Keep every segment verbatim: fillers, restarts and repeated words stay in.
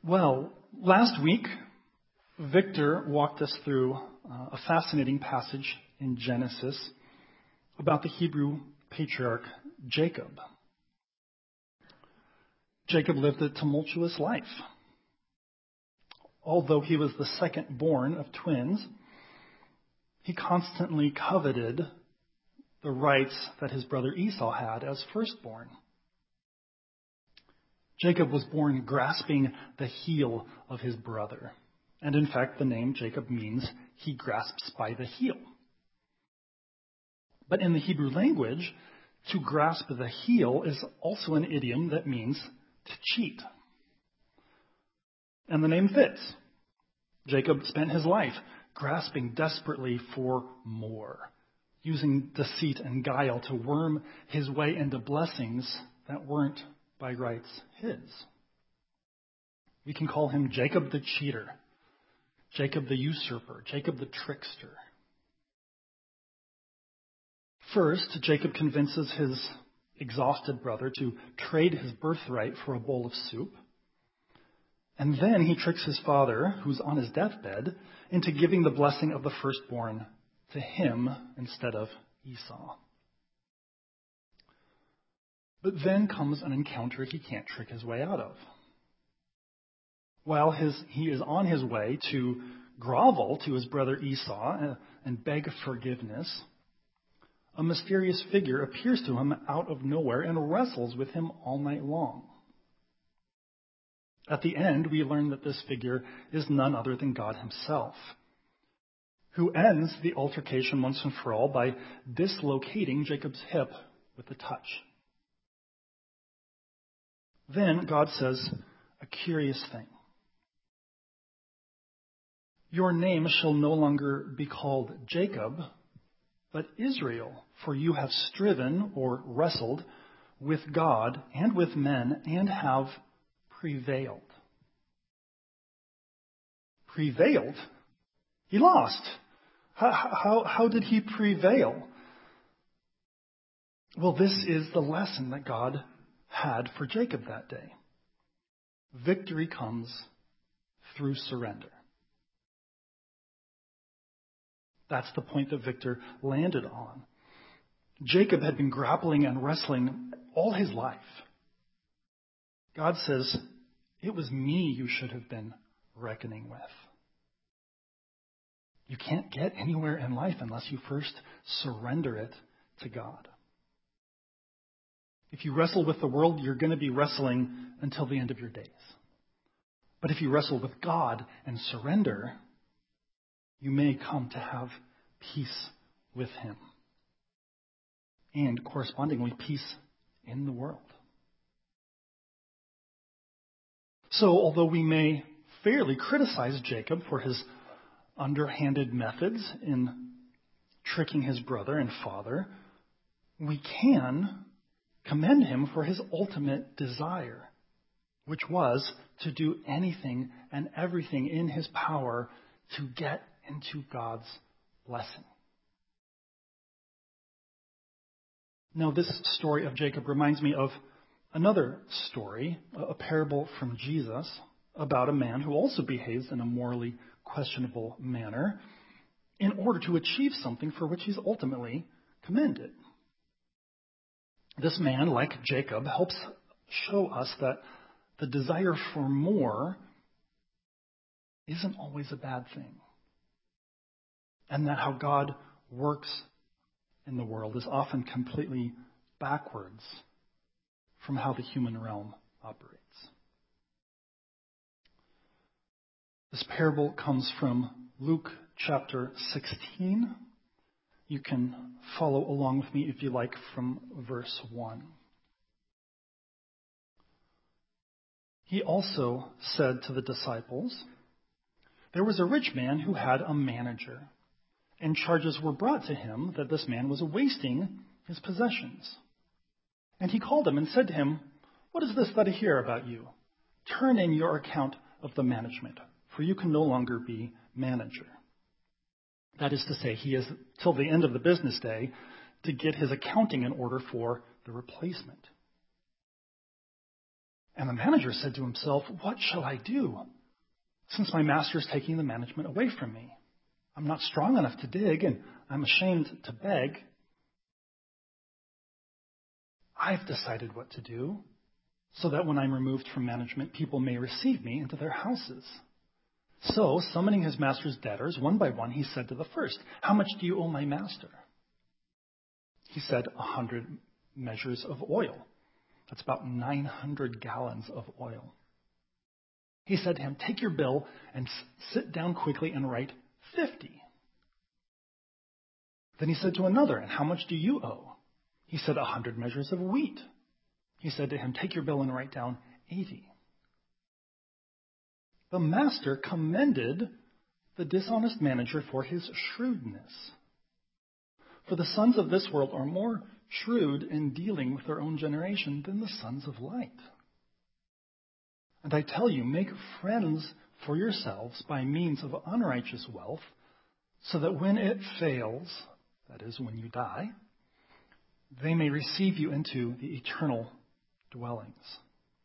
Well, last week, Victor walked us through uh, a fascinating passage in Genesis about the Hebrew patriarch Jacob. Jacob lived a tumultuous life. Although he was the second born of twins, he constantly coveted the rights that his brother Esau had as firstborn. Jacob was born grasping the heel of his brother. And in fact, the name Jacob means he grasps by the heel. But in the Hebrew language, to grasp the heel is also an idiom that means to cheat. And the name fits. Jacob spent his life grasping desperately for more, using deceit and guile to worm his way into blessings that weren't by rights his. We can call him Jacob the cheater, Jacob the usurper, Jacob the trickster. First, Jacob convinces his exhausted brother to trade his birthright for a bowl of soup. And then he tricks his father, who's on his deathbed, into giving the blessing of the firstborn to him instead of Esau. But then comes an encounter he can't trick his way out of. While his, he is on his way to grovel to his brother Esau and beg forgiveness, a mysterious figure appears to him out of nowhere and wrestles with him all night long. At the end, we learn that this figure is none other than God himself, who ends the altercation once and for all by dislocating Jacob's hip with a touch. Then God says a curious thing. Your name shall no longer be called Jacob, but Israel, for you have striven or wrestled with God and with men and have prevailed. Prevailed? He lost. How, how, how did he prevail? Well, this is the lesson that God had for Jacob that day. Victory comes through surrender. That's the point that Victor landed on. Jacob had been grappling and wrestling all his life. God says, it was me you should have been reckoning with. You can't get anywhere in life unless you first surrender it to God. If you wrestle with the world, you're going to be wrestling until the end of your days. But if you wrestle with God and surrender, you may come to have peace with Him. And correspondingly, peace in the world. So, although we may fairly criticize Jacob for his underhanded methods in tricking his brother and father, we can commend him for his ultimate desire, which was to do anything and everything in his power to get into God's blessing. Now, this story of Jacob reminds me of another story, a parable from Jesus, about a man who also behaves in a morally questionable manner in order to achieve something for which he's ultimately commended. This man, like Jacob, helps show us that the desire for more isn't always a bad thing. And that how God works in the world is often completely backwards from how the human realm operates. This parable comes from Luke chapter sixteen. You can follow along with me if you like from verse one. He also said to the disciples, there was a rich man who had a manager, and charges were brought to him that this man was wasting his possessions. And he called him and said to him, what is this that I hear about you? Turn in your account of the management, for you can no longer be manager. That is to say, he is till the end of the business day to get his accounting in order for the replacement. And the manager said to himself, "What shall I do, since my master is taking the management away from me? I'm not strong enough to dig, and I'm ashamed to beg. I've decided what to do, so that when I'm removed from management, people may receive me into their houses." So, summoning his master's debtors, one by one, he said to the first, "How much do you owe my master?" He said, "A hundred measures of oil." That's about nine hundred gallons of oil. He said to him, "Take your bill and sit down quickly and write fifty." Then he said to another, "And how much do you owe?" He said, "A hundred measures of wheat." He said to him, "Take your bill and write down eighty." The master commended the dishonest manager for his shrewdness. For the sons of this world are more shrewd in dealing with their own generation than the sons of light. And I tell you, make friends for yourselves by means of unrighteous wealth, so that when it fails, that is, when you die, they may receive you into the eternal dwellings.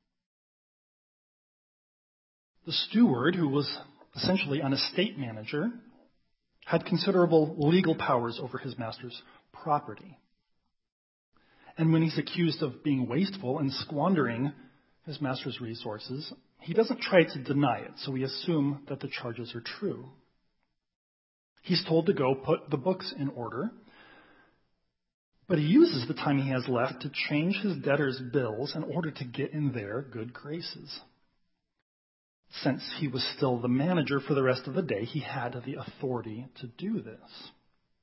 The steward, who was essentially an estate manager, had considerable legal powers over his master's property. And when he's accused of being wasteful and squandering his master's resources, he doesn't try to deny it, so we assume that the charges are true. He's told to go put the books in order, but he uses the time he has left to change his debtors' bills in order to get in their good graces. Since he was still the manager for the rest of the day, he had the authority to do this.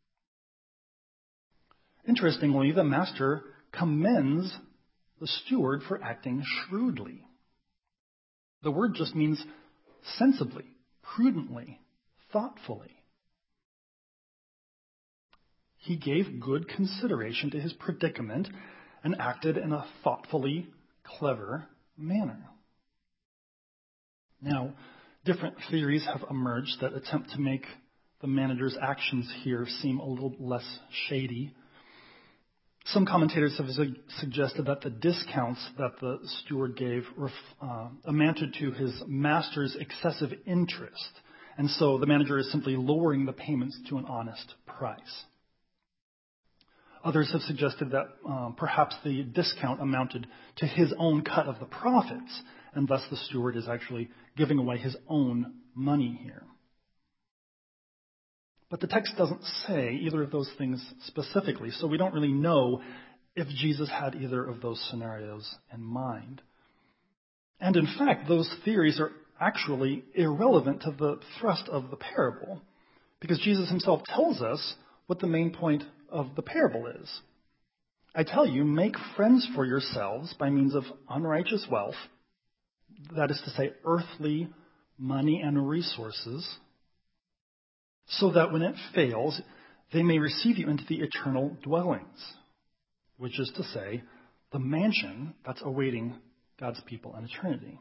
Interestingly, the master commends the steward for acting shrewdly. The word just means sensibly, prudently, thoughtfully. He gave good consideration to his predicament and acted in a thoughtfully clever manner. Now, different theories have emerged that attempt to make the manager's actions here seem a little less shady. Some commentators have su- suggested that the discounts that the steward gave ref, uh, amounted to his master's excessive interest, and so the manager is simply lowering the payments to an honest price. Others have suggested that um, perhaps the discount amounted to his own cut of the profits, and thus the steward is actually giving away his own money here. But the text doesn't say either of those things specifically, so we don't really know if Jesus had either of those scenarios in mind. And in fact, those theories are actually irrelevant to the thrust of the parable, because Jesus himself tells us what the main point of the parable is. I tell you, make friends for yourselves by means of unrighteous wealth, that is to say, earthly money and resources, so that when it fails, they may receive you into the eternal dwellings, which is to say, the mansion that's awaiting God's people in eternity.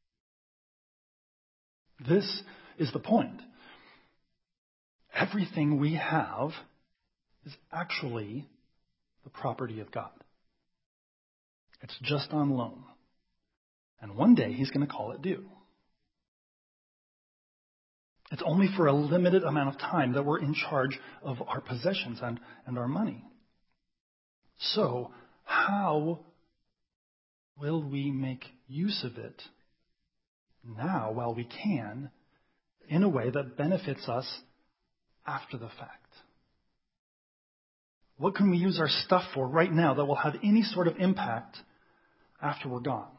This is the point. Everything we have is actually the property of God. It's just on loan. And one day he's going to call it due. It's only for a limited amount of time that we're in charge of our possessions and, and our money. So, how will we make use of it now while we can in a way that benefits us after the fact? What can we use our stuff for right now that will have any sort of impact after we're gone?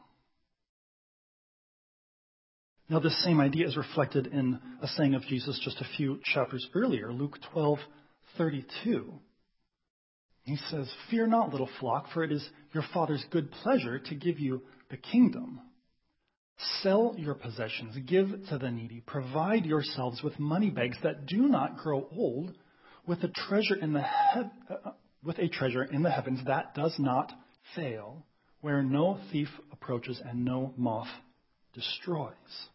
Now, this same idea is reflected in a saying of Jesus just a few chapters earlier, Luke twelve thirty-two. He says, "Fear not, little flock, for it is your Father's good pleasure to give you the kingdom. Sell your possessions, give to the needy, provide yourselves with money bags that do not grow old, with a treasure in the he- uh, with a treasure in the heavens that does not fail, where no thief approaches and no moth destroys."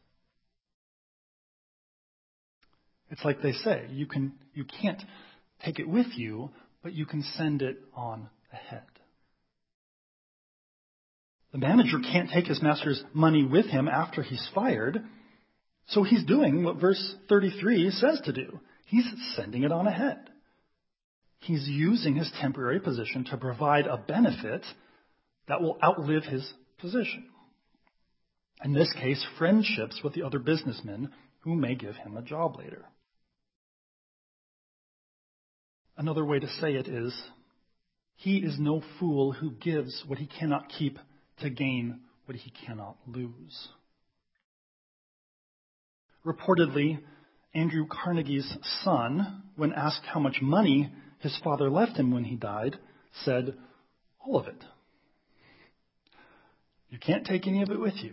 It's like they say, you can you can't take it with you, but you can send it on ahead. The manager can't take his master's money with him after he's fired, so he's doing what verse thirty-three says to do. He's sending it on ahead. He's using his temporary position to provide a benefit that will outlive his position. In this case, friendships with the other businessmen who may give him a job later. Another way to say it is, he is no fool who gives what he cannot keep to gain what he cannot lose. Reportedly, Andrew Carnegie's son, when asked how much money his father left him when he died, said, "All of it. You can't take any of it with you."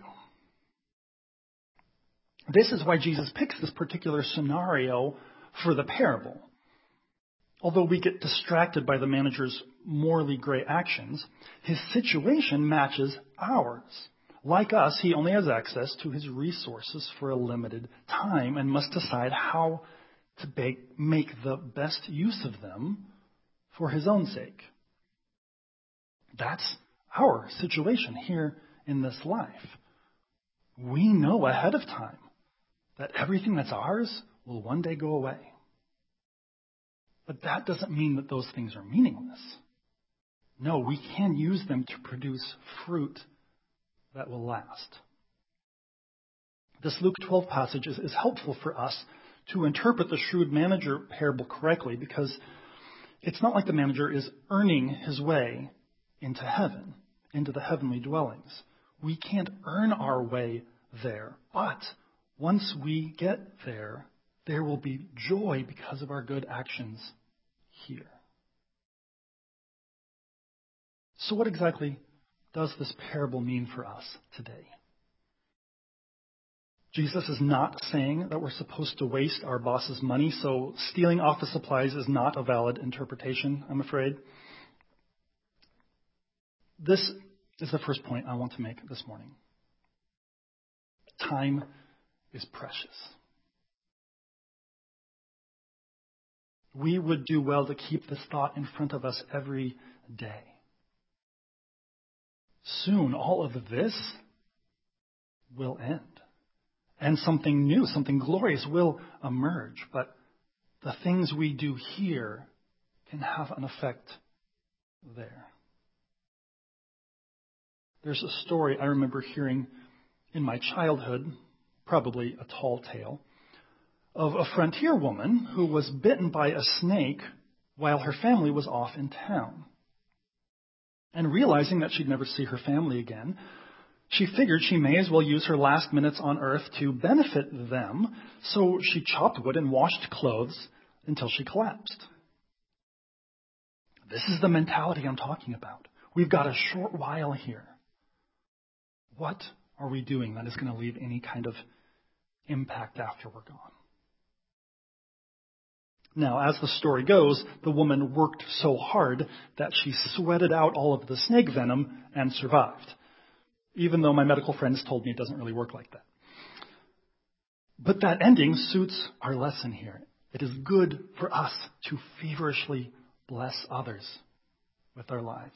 This is why Jesus picks this particular scenario for the parable. Although we get distracted by the manager's morally gray actions, his situation matches ours. Like us, he only has access to his resources for a limited time and must decide how to make the best use of them for his own sake. That's our situation here in this life. We know ahead of time that everything that's ours will one day go away. But that doesn't mean that those things are meaningless. No, we can use them to produce fruit that will last. This Luke twelve passage is, is helpful for us to interpret the shrewd manager parable correctly, because it's not like the manager is earning his way into heaven, into the heavenly dwellings. We can't earn our way there, but once we get there, there will be joy because of our good actions here. So what exactly does this parable mean for us today? Jesus is not saying that we're supposed to waste our boss's money, so stealing office supplies is not a valid interpretation, I'm afraid. This is the first point I want to make this morning. Time is precious. We would do well to keep this thought in front of us every day. Soon, all of this will end. And something new, something glorious will emerge. But the things we do here can have an effect there. There's a story I remember hearing in my childhood, probably a tall tale, of a frontier woman who was bitten by a snake while her family was off in town. And realizing that she'd never see her family again, she figured she may as well use her last minutes on earth to benefit them, so she chopped wood and washed clothes until she collapsed. This is the mentality I'm talking about. We've got a short while here. What are we doing that is going to leave any kind of impact after we're gone? Now, as the story goes, the woman worked so hard that she sweated out all of the snake venom and survived, even though my medical friends told me it doesn't really work like that. But that ending suits our lesson here. It is good for us to feverishly bless others with our lives.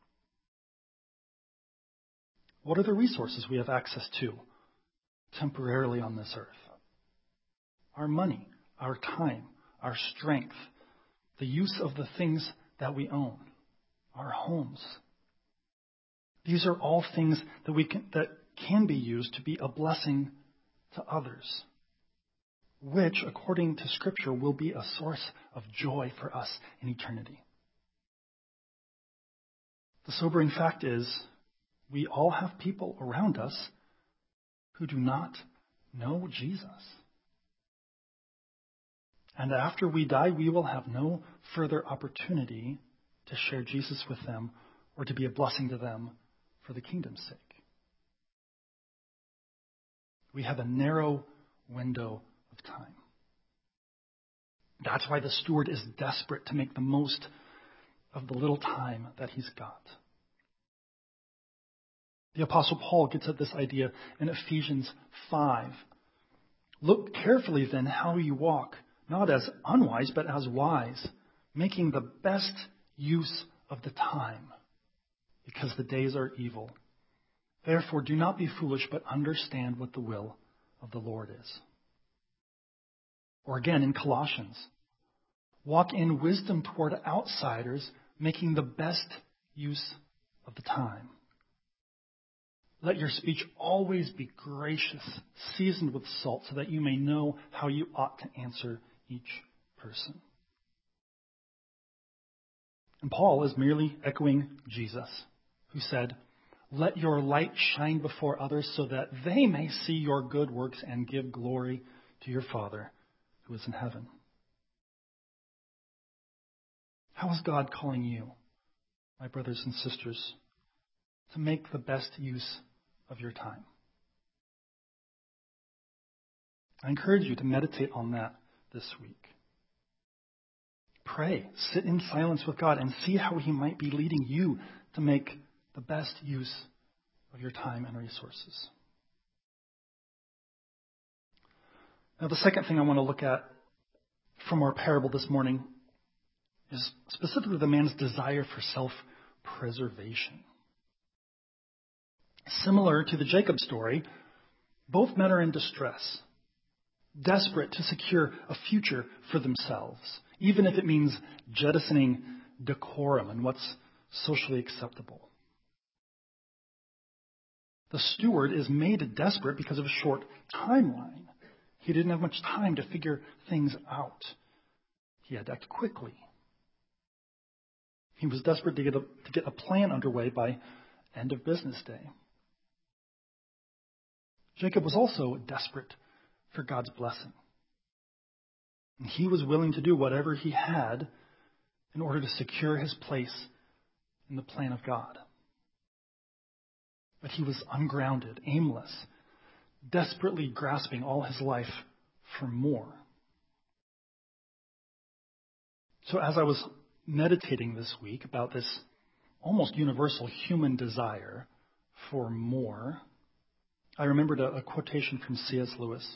What are the resources we have access to temporarily on this earth? Our money, our time, our strength, the use of the things that we own, our homes. These are all things that we can, that can be used to be a blessing to others, which, according to Scripture, will be a source of joy for us in eternity. The sobering fact is, we all have people around us who do not know Jesus. And after we die, we will have no further opportunity to share Jesus with them or to be a blessing to them for the kingdom's sake. We have a narrow window of time. That's why the steward is desperate to make the most of the little time that he's got. The Apostle Paul gets at this idea in Ephesians five. Look carefully then how you walk, not as unwise, but as wise, making the best use of the time, because the days are evil. Therefore, do not be foolish, but understand what the will of the Lord is. Or again, in Colossians, walk in wisdom toward outsiders, making the best use of the time. Let your speech always be gracious, seasoned with salt, so that you may know how you ought to answer each person. And Paul is merely echoing Jesus, who said, let your light shine before others so that they may see your good works and give glory to your Father who is in heaven. How is God calling you, my brothers and sisters, to make the best use of your time? I encourage you to meditate on that this week. Pray, sit in silence with God, and see how He might be leading you to make the best use of your time and resources. Now, the second thing I want to look at from our parable this morning is specifically the man's desire for self-preservation. Similar to the Jacob story, both men are in distress, desperate to secure a future for themselves, even if it means jettisoning decorum and what's socially acceptable. The steward is made desperate because of a short timeline. He didn't have much time to figure things out. He had to act quickly. He was desperate to get a, to get a plan underway by end of business day. Jacob was also desperate for God's blessing. And he was willing to do whatever he had in order to secure his place in the plan of God. But he was ungrounded, aimless, desperately grasping all his life for more. So as I was meditating this week about this almost universal human desire for more, I remembered a, a quotation from C S Lewis.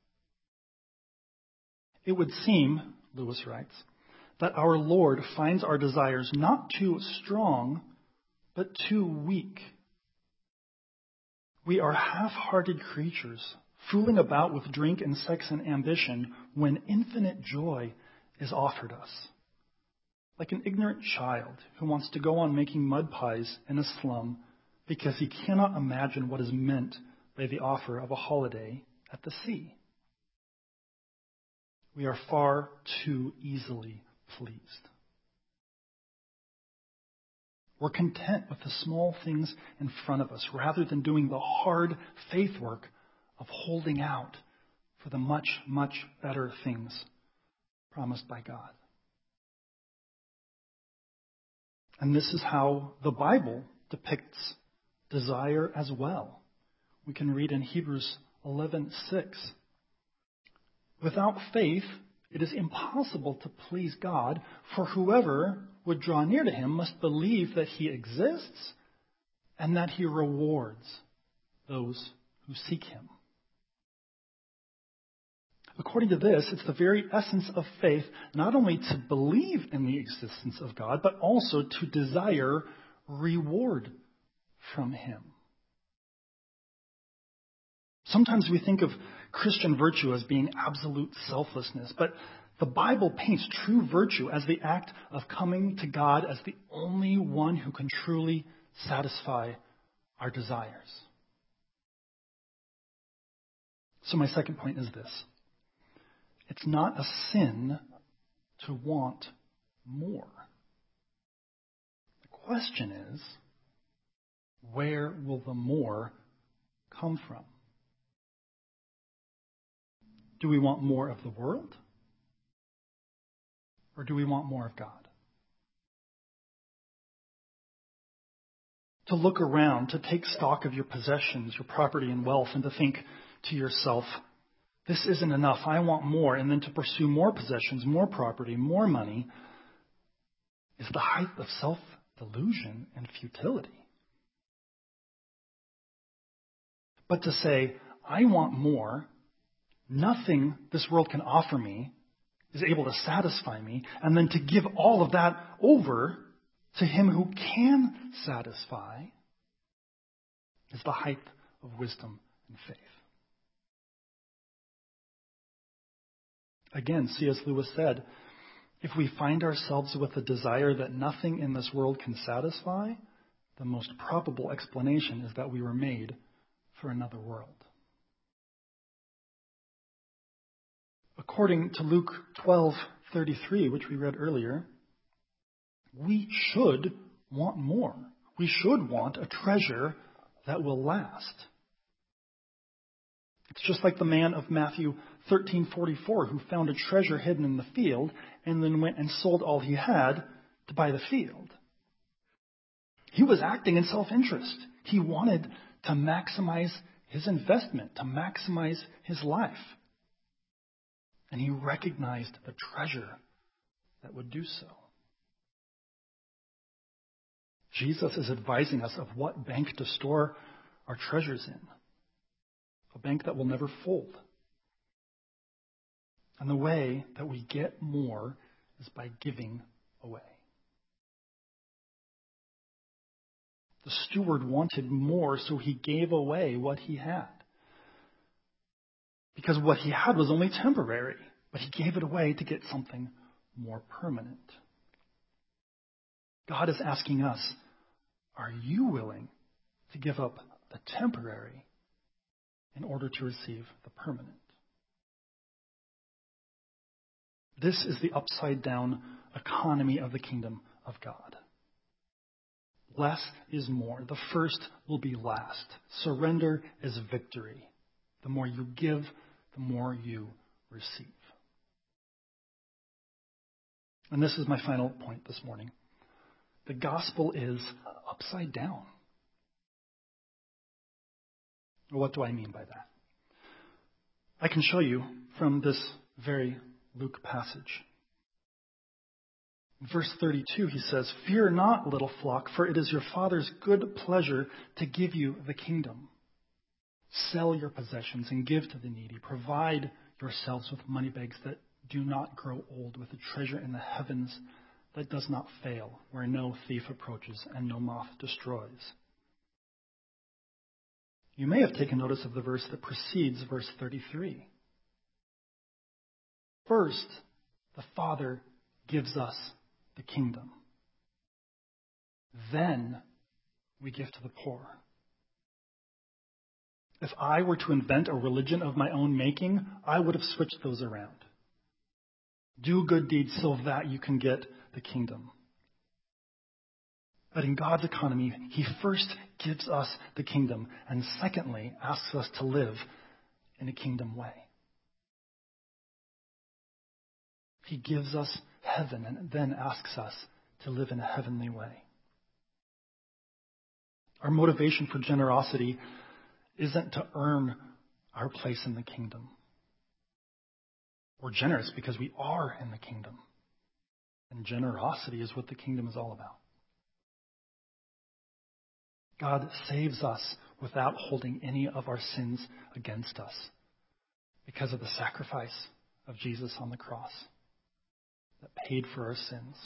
It would seem, Lewis writes, that our Lord finds our desires not too strong, but too weak. We are half-hearted creatures, fooling about with drink and sex and ambition when infinite joy is offered us. Like an ignorant child who wants to go on making mud pies in a slum because he cannot imagine what is meant by the offer of a holiday at the sea. We are far too easily pleased. We're content with the small things in front of us rather than doing the hard faith work of holding out for the much, much better things promised by God. And this is how the Bible depicts desire as well. We can read in Hebrews eleven six. Without faith, it is impossible to please God, for whoever would draw near to him must believe that he exists and that he rewards those who seek him. According to this, it's the very essence of faith not only to believe in the existence of God, but also to desire reward from him. Sometimes we think of Christian virtue as being absolute selflessness, but the Bible paints true virtue as the act of coming to God as the only one who can truly satisfy our desires. So my second point is this. It's not a sin to want more. The question is, where will the more come from? Do we want more of the world? Or do we want more of God? To look around, to take stock of your possessions, your property and wealth, and to think to yourself, this isn't enough, I want more, and then to pursue more possessions, more property, more money, is the height of self-delusion and futility. But to say, I want more, nothing this world can offer me is able to satisfy me, and then to give all of that over to him who can satisfy, is the height of wisdom and faith. Again, C S Lewis said, if we find ourselves with a desire that nothing in this world can satisfy, the most probable explanation is that we were made for another world. According to Luke twelve thirty-three, which we read earlier, we should want more. We should want a treasure that will last. It's just like the man of Matthew thirteen forty-four who found a treasure hidden in the field and then went and sold all he had to buy the field. He was acting in self-interest. He wanted to maximize his investment, to maximize his life. And he recognized the treasure that would do so. Jesus is advising us of what bank to store our treasures in. A bank that will never fold. And the way that we get more is by giving away. The steward wanted more, so he gave away what he had. Because what he had was only temporary, but he gave it away to get something more permanent. God is asking us, are you willing to give up the temporary in order to receive the permanent? This is the upside-down economy of the kingdom of God. Less is more. The first will be last. Surrender is victory. The more you give, the more you receive. And this is my final point this morning. The gospel is upside down. What do I mean by that? I can show you from this very Luke passage. In verse thirty-two, he says, "Fear not, little flock, for it is your Father's good pleasure to give you the kingdom. Sell your possessions and give to the needy. Provide yourselves with money bags that do not grow old, with a treasure in the heavens that does not fail, where no thief approaches and no moth destroys." You may have taken notice of the verse that precedes verse thirty-three. First, the Father gives us the kingdom. Then we give to the poor. If I were to invent a religion of my own making, I would have switched those around. Do good deeds so that you can get the kingdom. But in God's economy, he first gives us the kingdom, and secondly, asks us to live in a kingdom way. He gives us heaven and then asks us to live in a heavenly way. Our motivation for generosity isn't to earn our place in the kingdom. We're generous because we are in the kingdom. And generosity is what the kingdom is all about. God saves us without holding any of our sins against us because of the sacrifice of Jesus on the cross that paid for our sins.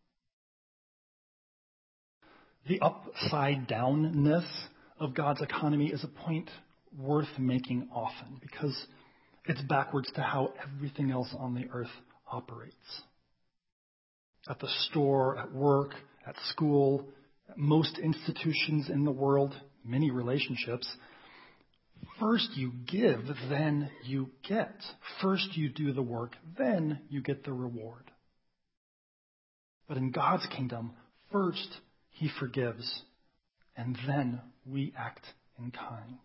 The upside-downness of God's economy is a point worth making often because it's backwards to how everything else on the earth operates. At the store, at work, at school, at most institutions in the world, many relationships, first you give, then you get. First you do the work, then you get the reward. But in God's kingdom, first he forgives, and then we act in kind.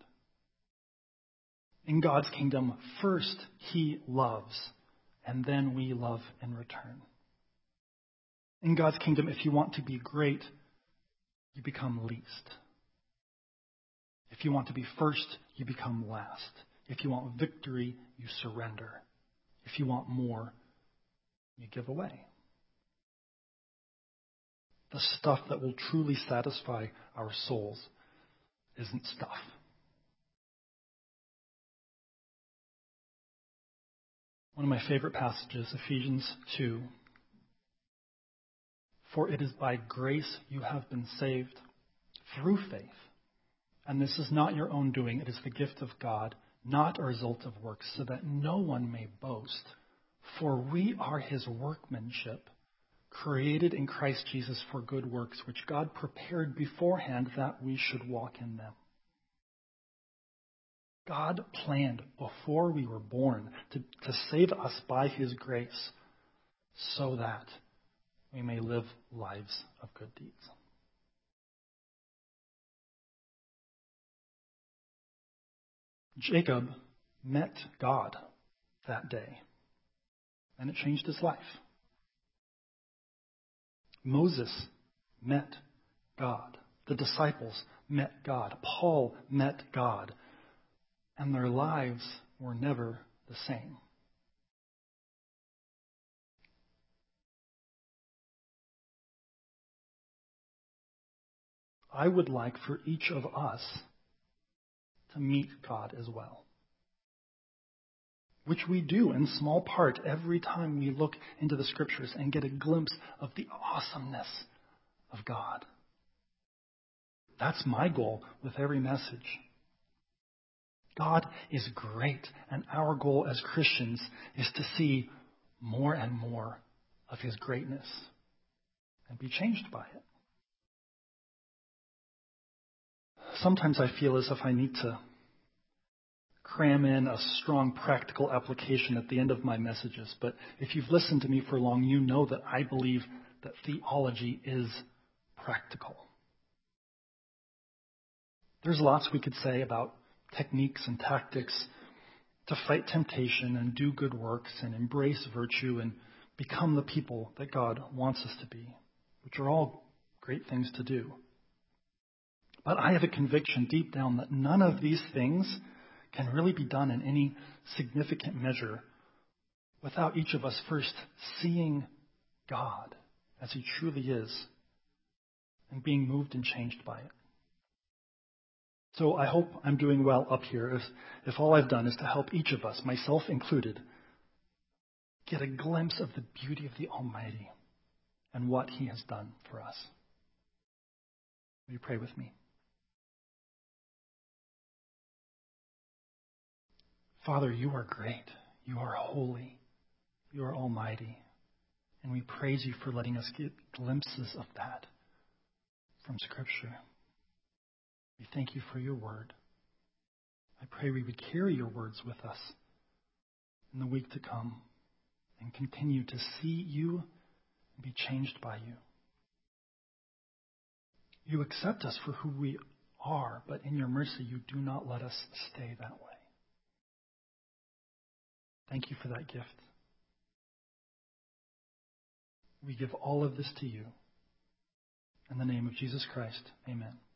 In God's kingdom, first he loves, and then we love in return. In God's kingdom, if you want to be great, you become least. If you want to be first, you become last. If you want victory, you surrender. If you want more, you give away. The stuff that will truly satisfy our souls isn't stuff. One of my favorite passages, Ephesians two. "For it is by grace you have been saved through faith, And this is not your own doing. It is the gift of God, not a result of works, so that no one may boast. For we are his workmanship, created in Christ Jesus for good works, which God prepared beforehand that we should walk in them. God planned before we were born to, to save us by his grace so that we may live lives of good deeds. Jacob met God that day, and it changed his life. Moses met God. The disciples met God. Paul met God. And their lives were never the same. I would like for each of us to meet God as well, which we do in small part every time we look into the Scriptures and get a glimpse of the awesomeness of God. That's my goal with every message. God is great, and our goal as Christians is to see more and more of his greatness and be changed by it. Sometimes I feel as if I need to cram in a strong practical application at the end of my messages, but if you've listened to me for long, you know that I believe that theology is practical. There's lots we could say about techniques and tactics to fight temptation and do good works and embrace virtue and become the people that God wants us to be, which are all great things to do. But I have a conviction deep down that none of these things can really be done in any significant measure without each of us first seeing God as he truly is and being moved and changed by it. So I hope I'm doing well up here if, if all I've done is to help each of us, myself included, get a glimpse of the beauty of the Almighty and what he has done for us. Will you pray with me? Father, you are great. You are holy. You are almighty. And we praise you for letting us get glimpses of that from Scripture. We thank you for your word. I pray we would carry your words with us in the week to come and continue to see you and be changed by you. You accept us for who we are, but in your mercy, you do not let us stay that way. Thank you for that gift. We give all of this to you. In the name of Jesus Christ, amen.